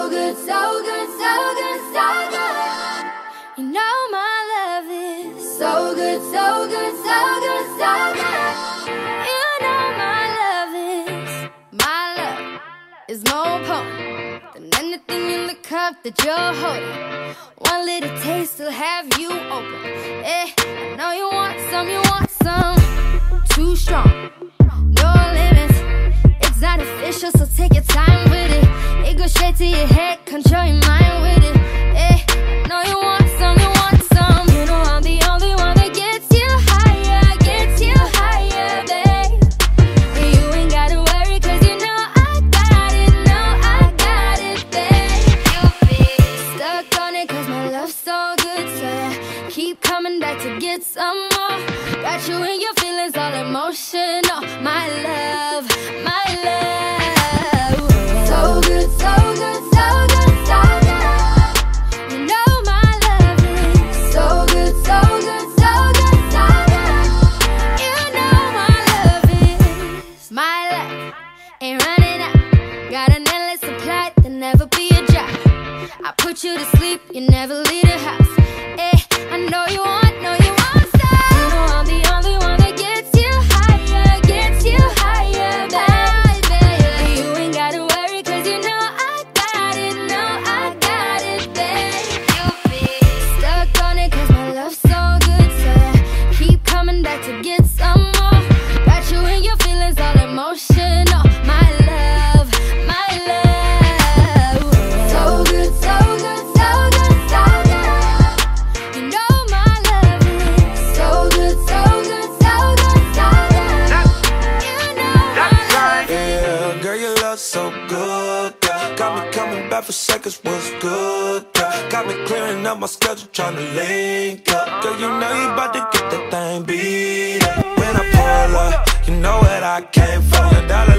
good, so good, so good, so good. You know my love is so good, so good, so good, so good. You know my love is more potent than anything in the cup that you're holding. One little taste will have you open. I know you want some. Too strong, no limits. It's not official, so take your time with it. It goes straight to your head, control your mind with it. I know you want some. You know I'm the only one that gets you higher, babe. And you ain't gotta worry, cause you know I got it, babe. You be stuck on it, cause my love's so good, so yeah, keep coming back to get some more. Got you in your feelings, all emotional. My love, my love. So good, so good, so good, so good. You know my love is so good, so good, so good, so good. You know my love is my love. Ain't running out. Got an endless supply, there'll never be a drop. I put you to sleep, you never leave the house. I know you want some. You know I'm the only one that gets you higher, baby. You ain't gotta worry, cause you know I got it, babe. You be stuck on it, cause my love's so good, so yeah, keep coming back to get some more. Got you in your feelings, all emotional. My love, my love. So good, so good, so good, so good. You know my love is so good, so good, so good, so good. You know my love. Yeah, girl, your love so good, yeah. Got me coming back for seconds, what's good, yeah. Got me clearing up my schedule, tryna link up. Girl, you know you about to get that thing beat up. When I pull up, you know what I came for. Your dollar